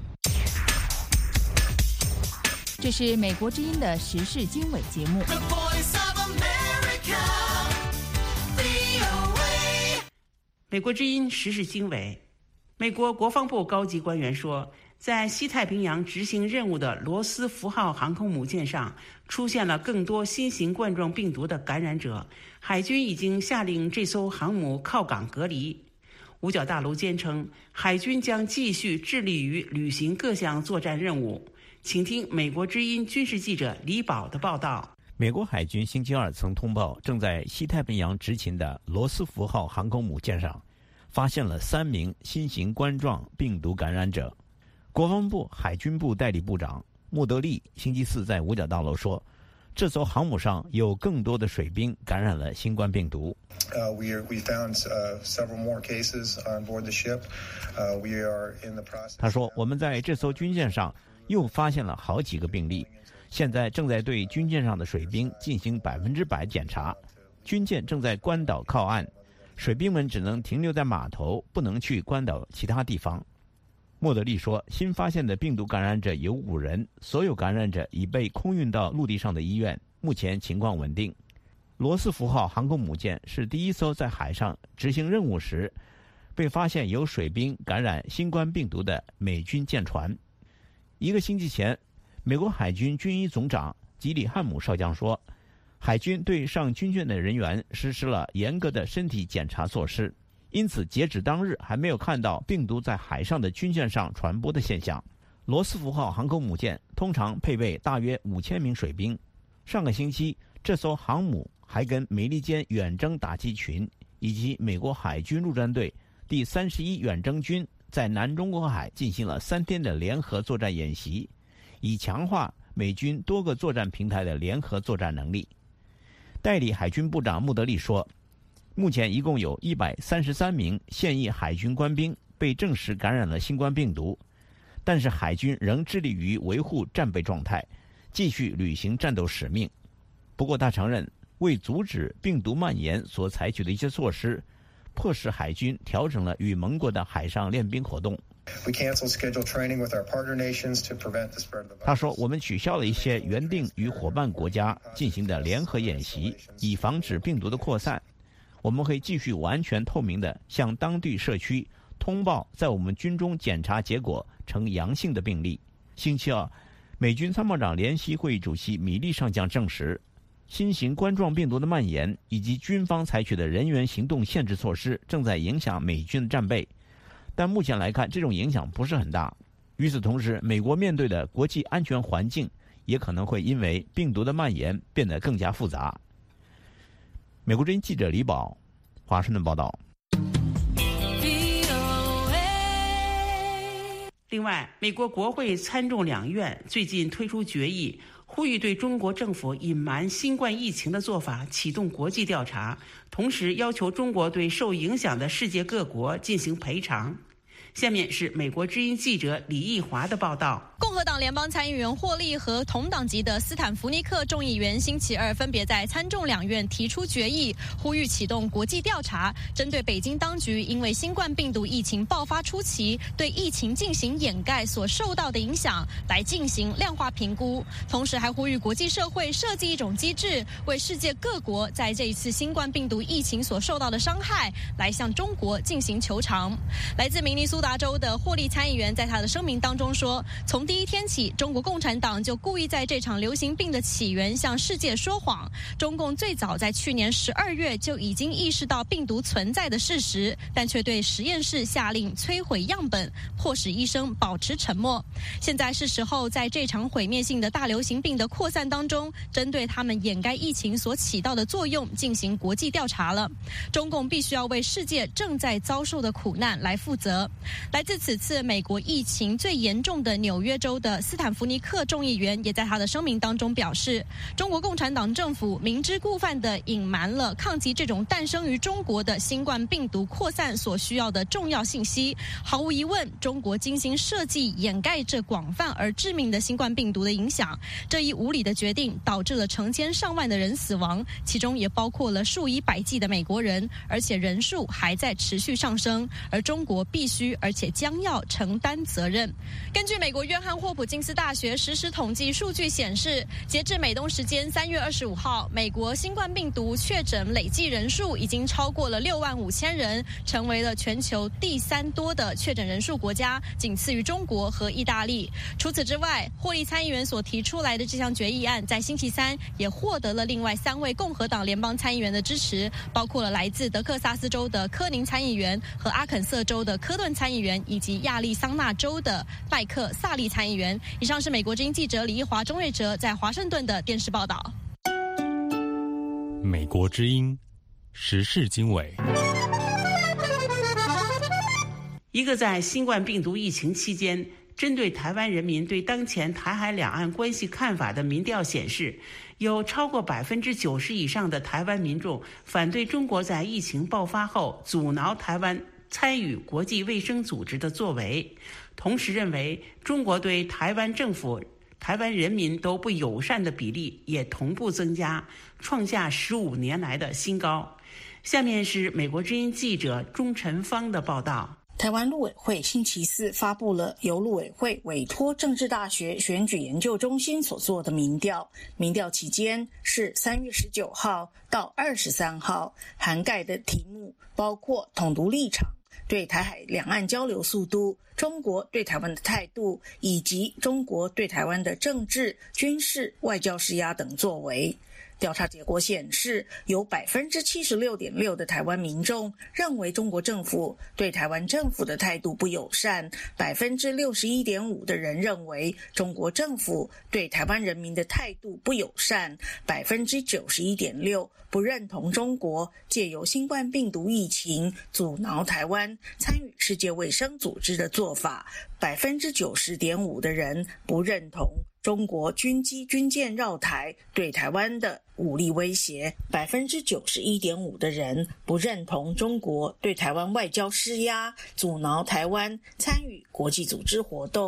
这是美国之音的时事经纬节目。 美国之音时事经纬。美国国防部高级官员说，在西太平洋执行任务的罗斯福号航空母舰上出现了更多新型冠状病毒的感染者，海军已经下令这艘航母靠港隔离。五角大楼坚称，海军将继续致力于履行各项作战任务。请听美国之音军事记者李宝的报道。 美国海军星期二曾通报，正在西太平洋执勤的罗斯福号航空母舰上发现了三名新型冠状病毒感染者。国防部海军部代理部长穆德利星期四在五角大楼说，这艘航母上有更多的水兵感染了新冠病毒。 Uh, we are, we found uh, several more cases on board the ship. Uh, we are in the process. 他说，我们在这艘军舰上又发现了好几个病例，现在正在对军舰上的水兵进行百分之百检查。军舰正在关岛靠岸，水兵们只能停留在码头，不能去关岛其他地方。莫德利说，新发现的病毒感染者有五人，所有感染者已被空运到陆地上的医院，目前情况稳定。罗斯福号航空母舰是第一艘在海上执行任务时被发现有水兵感染新冠病毒的美军舰船。一个星期前，美国海军军医总长吉里汉姆少将说，海军对上军舰的人员实施了严格的身体检查措施，因此截止当日还没有看到病毒在海上的军舰上传播的现象。罗斯福号航空母舰通常配备大约五千名水兵。上个星期，这艘航母还跟美利坚远征打击群以及美国海军陆战队第三十一远征军在南中国海进行了三天的联合作战演习，以强化美军多个作战平台的联合作战能力。代理海军部长穆德利说，目前一共有一百三十三名现役海军官兵被证实感染了新冠病毒， 但是海军仍致力于维护战备状态，继续履行战斗使命。不过他承认，为阻止病毒蔓延所采取的一些措施，迫使海军调整了与盟国的海上练兵活动。他说，我们取消了一些原定与伙伴国家进行的联合演习，以防止病毒的扩散。我们会继续完全透明地向当地社区通报在我们军中检查结果呈阳性的病例。星期二，美军参谋长联席会议主席米利上将证实，新型冠状病毒的蔓延以及军方采取的人员行动限制措施正在影响美军的战备，但目前来看，这种影响不是很大。与此同时，美国面对的国际安全环境也可能会因为病毒的蔓延变得更加复杂。美国之音记者李宝，华盛顿报道。 另外，美国国会参众两院最近推出决议，呼吁对中国政府隐瞒新冠疫情的做法启动国际调查，同时要求中国对受影响的世界各国进行赔偿。下面是美国之音记者李义华的报道。 共和党联邦参议员霍利和同党籍的斯坦福尼克众议员星期二分别在参众两院提出决议，呼吁启动国际调查，针对北京当局因为新冠病毒疫情爆发初期对疫情进行掩盖所受到的影响来进行量化评估，同时还呼吁国际社会设计一种机制，为世界各国在这一次新冠病毒疫情所受到的伤害来向中国进行求偿。来自明尼苏达州的霍利参议员在他的声明当中说，从第一天起，中国共产党就故意在这场流行病的起源向世界说谎。中共最早在去年十二月就已经意识到病毒存在的事实，但却对实验室下令摧毁样本，迫使医生保持沉默。现在是时候在这场毁灭性的大流行病的扩散当中，针对他们掩盖疫情所起到的作用进行国际调查了。中共必须要为世界正在遭受的苦难来负责。来自此次美国疫情最严重的纽约州的斯坦福尼克众议员也在他的声明当中表示，中国共产党政府明知故犯地隐瞒了抗击这种诞生于中国的新冠病毒扩散所需要的重要信息。毫无疑问，中国精心设计掩盖这广泛而致命的新冠病毒的影响，这一无理的决定导致了成千上万的人死亡，其中也包括了数以百计的美国人，而且人数还在持续上升，而中国必须而且将要承担责任。根据美国约翰霍普金斯大学实时统计数据显示，截至美东时间三月二十五号，美国新冠病毒确诊累计人数已经超过了六万五千人，成为了全球第三多的确诊人数国家，仅次于中国和意大利。除此之外，霍利参议员所提出来的这项决议案在星期三也获得了另外三位共和党联邦参议员的支持，包括了来自德克萨斯州的科宁参议员和阿肯色州的科顿参议员，以及亚利桑那州的麦克萨利参议员。以上是美国之音记者李一华、钟瑞哲在华盛顿的电视报道。 美国之音时事经纬。 一个在新冠病毒疫情期间针对台湾人民对当前台海两岸关系看法的民调显示，有超过百分之九十以上的台湾民众反对中国在疫情爆发后阻挠台湾参与国际卫生组织的作为，同时认为中国对台湾政府、台湾人民都不友善的比例也同步增加，创下十五年来的新高。下面是美国之音记者钟晨芳的报道。 台湾陆委会星期四发布了由陆委会委托政治大学选举研究中心所做的民调，民调期间是三月十九号到二十三号，涵盖的题目包括统独立场、对台海两岸交流速度、中国对台湾的态度，以及中国对台湾的政治、军事、外交施压等作为。调查结果显示，有 百分之七十六点六 的台湾民众认为中国政府对台湾政府的态度不友善， 百分之六十一点五 的人认为中国政府对台湾人民的态度不友善， 百分之九十一点六 不认同中国借由新冠病毒疫情阻挠台湾参与世界卫生组织的做法， 百分之九十点五 的人不认同中国军机军舰绕台对台湾的武力威胁， 百分之九十一点五 的人不认同中国对台湾外交施压，阻挠台湾参与国际组织活动。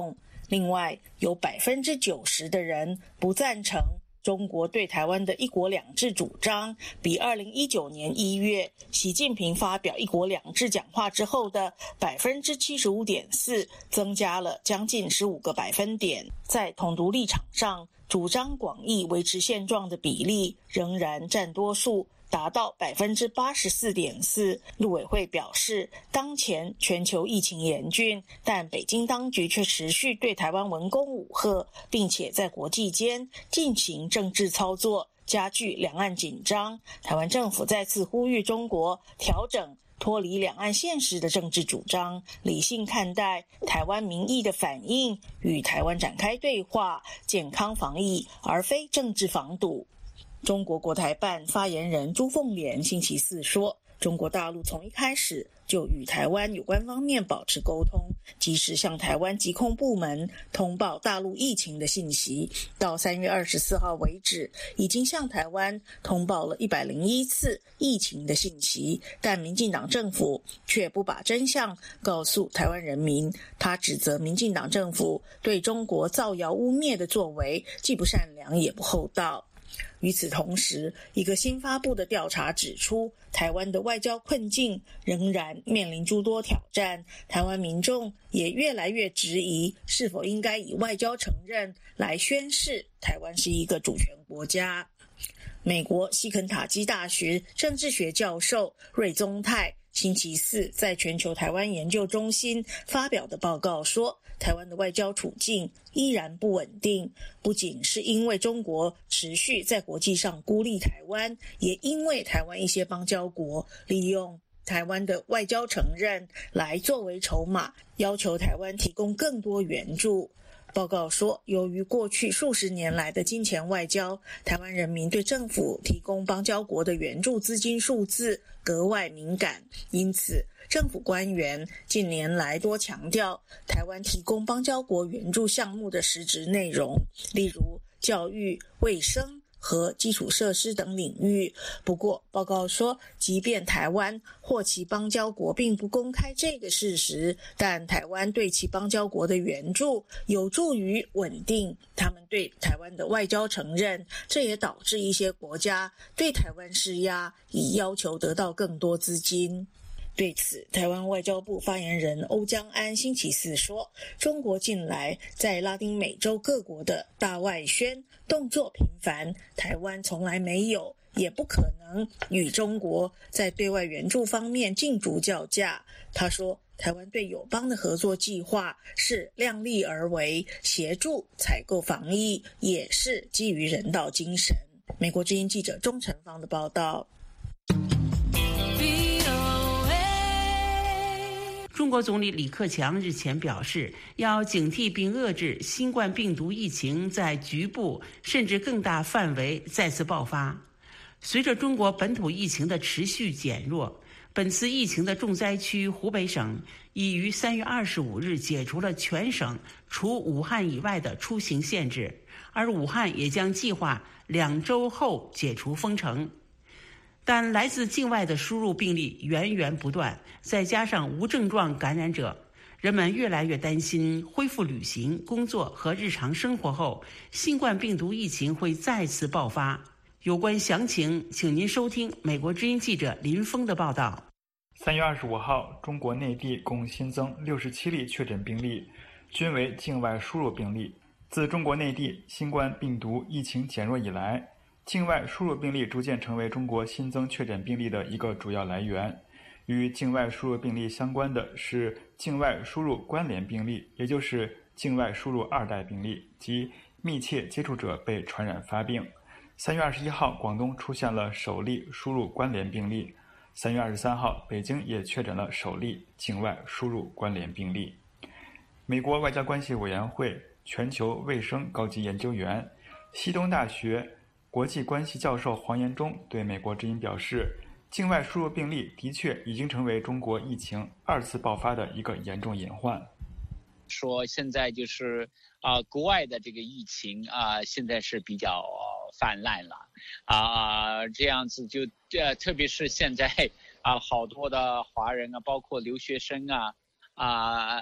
另外，有百分之九十的人不赞成中国对台湾的一国两制主张，比二零一九年一月习近平发表一国两制讲话之后的百分之七十五点四增加了将近十五个百分点。在统独立场上，主张广义维持现状的比例仍然占多数，达到百分之八十四点四。陆委会表示，当前全球疫情严峻，但北京当局却持续对台湾文攻武吓，并且在国际间进行政治操作，加剧两岸紧张。台湾政府再次呼吁中国调整脱离两岸现实的政治主张，理性看待台湾民意的反应，与台湾展开对话，健康防疫而非政治防堵。中国国台办发言人朱凤莲星期四说，中国大陆从一开始就与台湾有关方面保持沟通，及时向台湾疾控部门通报大陆疫情的信息。到三月二十四号为止，已经向台湾通报了一百零一次疫情的信息，但民进党政府却不把真相告诉台湾人民。他指责民进党政府对中国造谣污蔑的作为既不善良也不厚道。与此同时，一个新发布的调查指出，台湾的外交困境仍然面临诸多挑战，台湾民众也越来越质疑是否应该以外交承认来宣示台湾是一个主权国家。美国西肯塔基大学政治学教授瑞宗泰星期四在全球台湾研究中心发表的报告说，台湾的外交处境依然不稳定，不仅是因为中国持续在国际上孤立台湾，也因为台湾一些邦交国利用台湾的外交承认来作为筹码，要求台湾提供更多援助。报告说，由于过去数十年来的金钱外交，台湾人民对政府提供邦交国的援助资金数字格外敏感，因此政府官员近年来多强调台湾提供邦交国援助项目的实质内容，例如教育、卫生和基础设施等领域。不过报告说，即便台湾或其邦交国并不公开这个事实，但台湾对其邦交国的援助有助于稳定他们对台湾的外交承认，这也导致一些国家对台湾施压，以要求得到更多资金。对此，台湾外交部发言人欧江安星期四说，中国近来在拉丁美洲各国的大外宣动作频繁，台湾从来没有也不可能与中国在对外援助方面竞逐较价。他说，台湾对友邦的合作计划是量力而为，协助采购防疫也是基于人道精神。美国之音记者钟成芳的报道。 中国总理李克强日前表示，要警惕并遏制新冠病毒疫情在局部甚至更大范围再次爆发。随着中国本土疫情的持续减弱，本次疫情的重灾区湖北省已于三月二十五日解除了全省除武汉以外的出行限制，而武汉也将计划两周后解除封城。但来自境外的输入病例源源不断，再加上无症状感染者，人们越来越担心恢复旅行、工作和日常生活后，新冠病毒疫情会再次爆发。有关详情，请您收听美国之音记者林峰的报道。 三月二十五号，中国内地共新增六十七例确诊病例，均为境外输入病例。自中国内地新冠病毒疫情减弱以来，境外输入病例逐渐成为中国新增确诊病例的一个主要来源。与境外输入病例相关的是境外输入关联病例，也就是境外输入二代病例及密切接触者被传染发病。三月二十一号，广东出现了首例输入关联病例。三月二十三号，北京也确诊了首例境外输入关联病例。美国外交关系委员会全球卫生高级研究员、西东大学国际关系教授黄延忠对美国之音表示，境外输入病例的确已经成为中国疫情二次爆发的一个严重隐患。 说现在就是啊、呃，国外的这个疫情啊、呃，现在是比较、呃、泛滥了啊、呃，这样子就呃，特别是现在啊、呃，好多的华人啊，包括留学生啊啊、呃，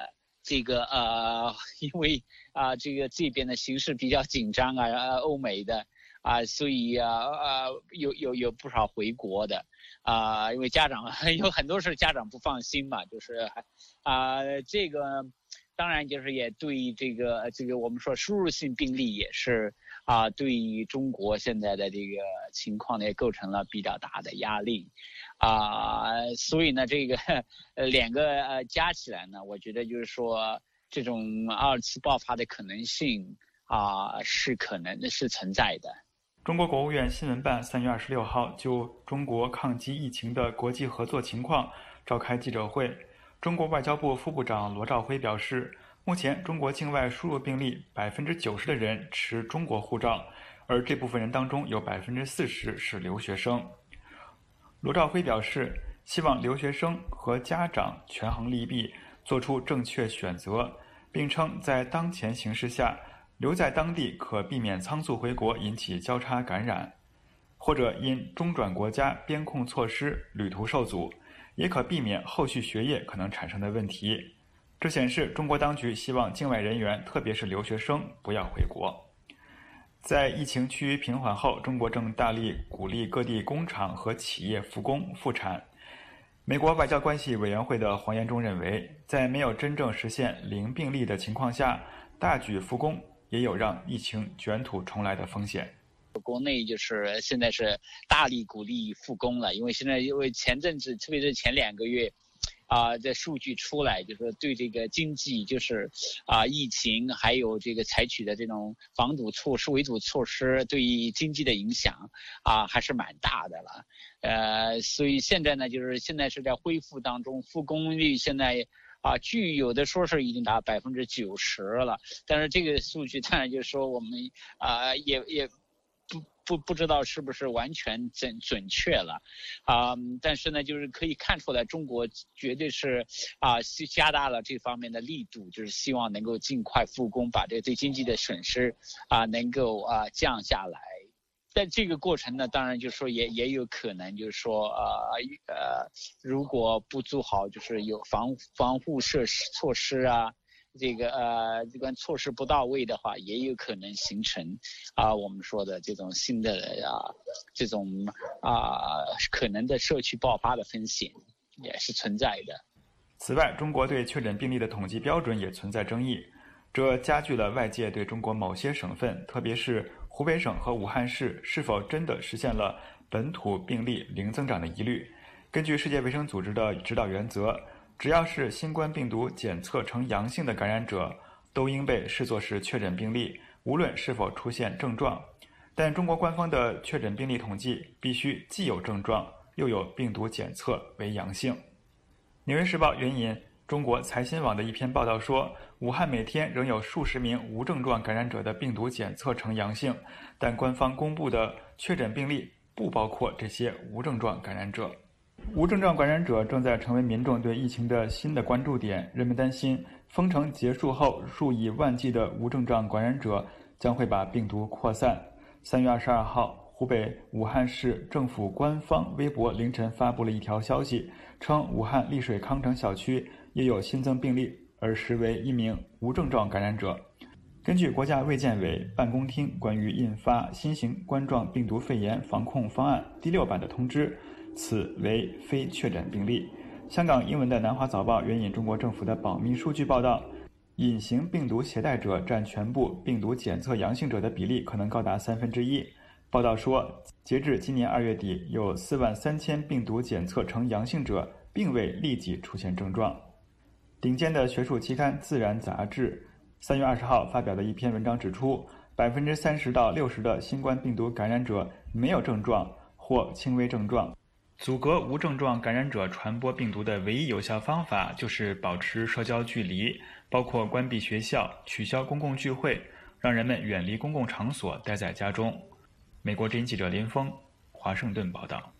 这个呃，因为啊、呃，这个这边的形势比较紧张啊，呃，欧美的啊，所以啊啊，有有有不少回国的啊，因为家长有很多是家长不放心嘛，就是啊，这个当然就是也对这个这个我们说输入性病例也是啊，对于中国现在的这个情况呢，也构成了比较大的压力。啊，所以呢，这个呃两个呃加起来呢，我觉得就是说这种二次爆发的可能性啊是可能是存在的。 中国国务院新闻办三月二十六号就中国抗击疫情的国际合作情况召开记者会。中国外交部副部长罗兆辉表示，目前中国境外输入病例百分之九十的人持中国护照，而这部分人当中有百分之四十是留学生。罗兆辉表示，希望留学生和家长权衡利弊，做出正确选择，并称在当前形势下，留在当地可避免仓促回国引起交叉感染，或者因中转国家边控措施旅途受阻，也可避免后续学业可能产生的问题。这显示中国当局希望境外人员，特别是留学生不要回国。在疫情趋于平缓后，中国正大力鼓励各地工厂和企业复工复产。美国外交关系委员会的黄延忠认为，在没有真正实现零病例的情况下，大举复工也有让疫情卷土重来的风险。 国内就是现在是大力鼓励复工了，因为现在因为前阵子，特别是前两个月啊，这数据出来，就是对这个经济，就是啊疫情还有这个采取的这种防堵措施、围堵措施，对于经济的影响啊还是蛮大的了。呃，所以现在呢，就是现在是在恢复当中，复工率现在啊，据有的说是已经达百分之九十了，但是这个数据当然就是说我们啊也也。不不不知道是不是完全准准确了，啊、嗯，但是呢，就是可以看出来，中国绝对是啊、呃、加大了这方面的力度，就是希望能够尽快复工，把这对经济的损失啊、呃、能够啊、呃、降下来。但这个过程呢，当然就是说也也有可能就是说呃呃，如果不做好就是有防防护设施措施啊。这个呃，这个措施不到位的话，也有可能形成啊、呃，我们说的这种新的啊，这种啊、呃、可能的社区爆发的风险也是存在的。 此外，中国对确诊病例的统计标准也存在争议，这加剧了外界对中国某些省份，特别是湖北省和武汉市是否真的实现了本土病例零增长的疑虑。根据世界卫生组织的指导原则，只要是新冠病毒检测呈阳性的感染者，都应被视作是确诊病例，无论是否出现症状。但中国官方的确诊病例统计必须既有症状，又有病毒检测为阳性。纽约时报援引中国财新网的一篇报道说，武汉每天仍有数十名无症状感染者的病毒检测呈阳性，但官方公布的确诊病例不包括这些无症状感染者。无症状感染者正在成为民众对疫情的新的关注点，人们担心封城结束后，数以万计的无症状感染者将会把病毒扩散。三月二十二号，湖北武汉市政府官方微博凌晨发布了一条消息，称武汉丽水康城小区也有新增病例，而实为一名无症状感染者。根据国家卫健委办公厅关于印发新型冠状病毒肺炎防控方案第六版的通知，此为非确诊病例。香港英文的南华早报援引中国政府的保密数据报道，隐形病毒携带者占全部病毒检测阳性者的比例可能高达三分之一。报道说，截至今年二月底，有四万三千病毒检测呈阳性者并未立即出现症状。顶尖的学术期刊《自然》杂志三月二十号发表的一篇文章指出，百分之三十到六十的新冠病毒感染者没有症状或轻微症状。阻隔无症状感染者传播病毒的唯一有效方法就是保持社交距离，包括关闭学校、取消公共聚会，让人们远离公共场所，待在家中。美国之音记者林峰，华盛顿报道。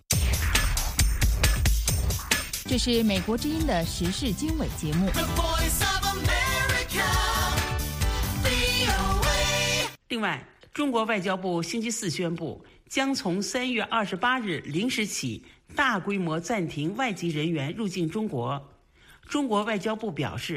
这是美国之音的时事经纬节目。 另外，中国外交部星期四宣布，将从三月二十八日零时起大规模暂停外籍人员入境中国。中国外交部表示，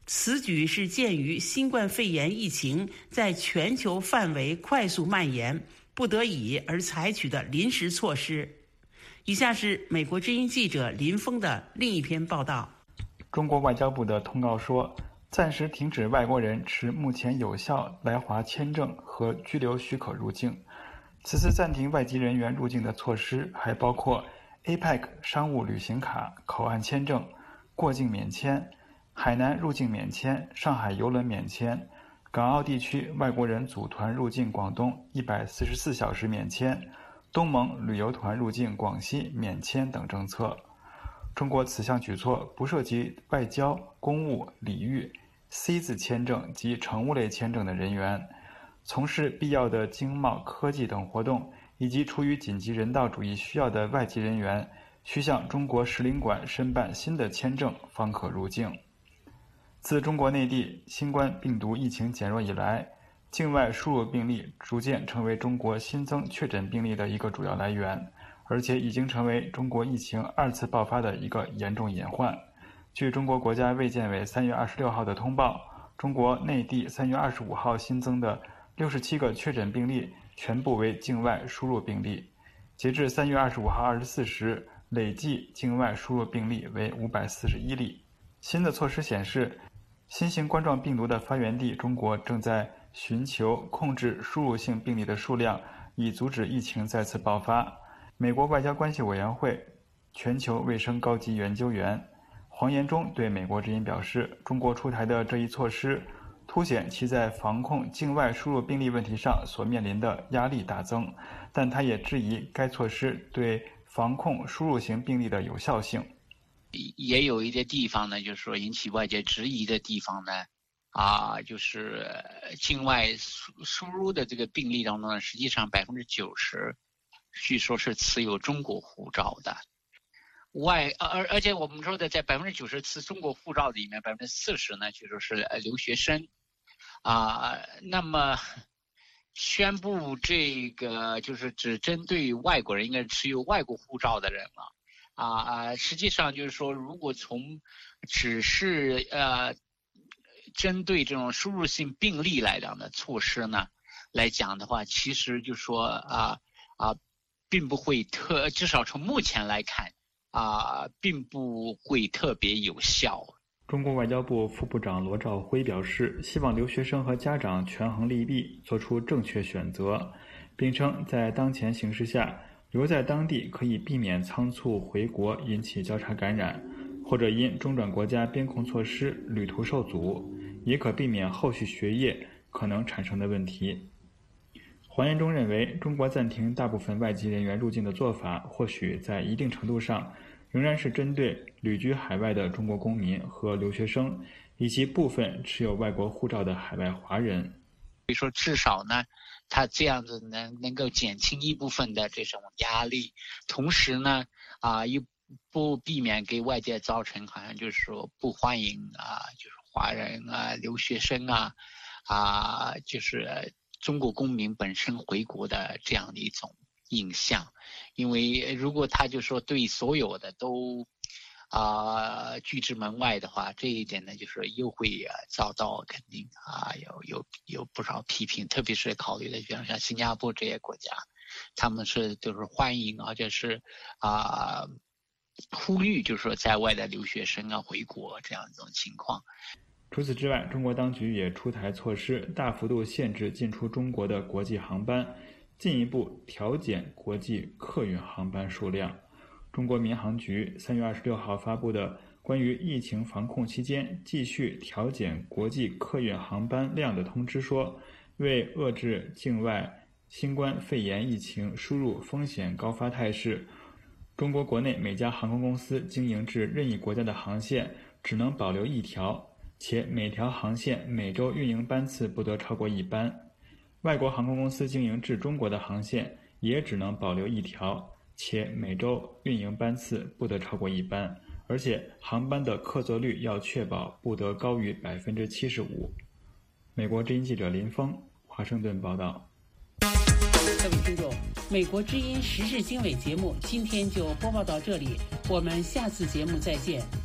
此举是鉴于新冠肺炎疫情在全球范围快速蔓延，不得已而采取的临时措施。以下是美国之音记者林峰的另一篇报道。 中国外交部的通告说，暂时停止外国人持目前有效来华签证和居留许可入境。此次暂停外籍人员入境的措施还包括 A P E C 商务旅行卡、口岸签证、过境免签、海南入境免签、上海邮轮免签、港澳地区外国人组团入境广东一百四十四小时免签、东盟旅游团入境广西免签等政策。中国此项举措不涉及外交、公务、礼遇、C 字签证及乘务类签证的人员，从事必要的经贸、科技等活动，以及出于紧急人道主义需要的外籍人员，需向中国使领馆申办新的签证方可入境。自中国内地新冠病毒疫情减弱以来，境外输入病例逐渐成为中国新增确诊病例的一个主要来源，而且已经成为中国疫情二次爆发的一个严重隐患。据中国国家卫健委三月二十六号的通报，中国内地三月二十五号新增的六十七个确诊病例全部为境外输入病例。截至三月二十五号二十四时，累计境外输入病例为五百四十一例。新的措施显示，新型冠状病毒的发源地中国正在寻求控制输入性病例的数量，以阻止疫情再次爆发。美国外交关系委员会全球卫生高级研究员黄延忠对美国之音表示，中国出台的这一措施凸显其在防控境外输入病例问题上所面临的压力大增，但他也质疑该措施对防控输入型病例的有效性。 也有一些地方呢，就是说引起外界质疑的地方呢，啊，就是境外输输入的这个病例当中呢，实际上百分之九十，据说是持有中国护照的。外而而且我们说的，在百分之九十持中国护照里面，百分之四十呢，据说是留学生，啊，那么宣布这个就是只针对外国人，应该是持有外国护照的人了。啊，实际上就是说，如果从只是呃针对这种输入性病例来讲的措施呢来讲的话，其实就说啊啊，并不会特，至少从目前来看啊，并不会特别有效。 中国外交部副部长罗兆辉表示，希望留学生和家长权衡利弊，做出正确选择，并称在当前形势下，留在当地可以避免仓促回国引起交叉感染，或者因中转国家边控措施旅途受阻，也可避免后续学业可能产生的问题。黄延忠认为，中国暂停大部分外籍人员入境的做法，或许在一定程度上仍然是针对旅居海外的中国公民和留学生，以及部分持有外国护照的海外华人。 所以说，至少呢，他这样子能能够减轻一部分的这种压力，同时呢，啊，又不避免给外界造成好像就是说不欢迎啊，就是华人啊、留学生啊，啊，就是中国公民本身回国的这样的一种印象。因为如果他就说对所有的都啊拒之门外的话，这一点呢，就是又会啊遭到肯定啊有有有不少批评，特别是考虑的像像新加坡这些国家，他们是就是欢迎，而且是啊呼吁，就是说在外的留学生啊回国这样一种情况。 除此之外，中国当局也出台措施，大幅度限制进出中国的国际航班，进一步调减国际客运航班数量。中国民航局三月二十六号发布的关于疫情防控期间继续调减国际客运航班量的通知说，为遏制境外新冠肺炎疫情输入风险高发态势，中国国内每家航空公司经营至任意国家的航线只能保留一条，且每条航线每周运营班次不得超过一班。外国航空公司经营至中国的航线也只能保留一条，且每周运营班次不得超过一班，而且航班的客座率要确保不得高于百分之七十五。美国之音记者林峰，华盛顿报道。 各位听众，美国之音时事经纬节目今天就播报到这里，我们下次节目再见。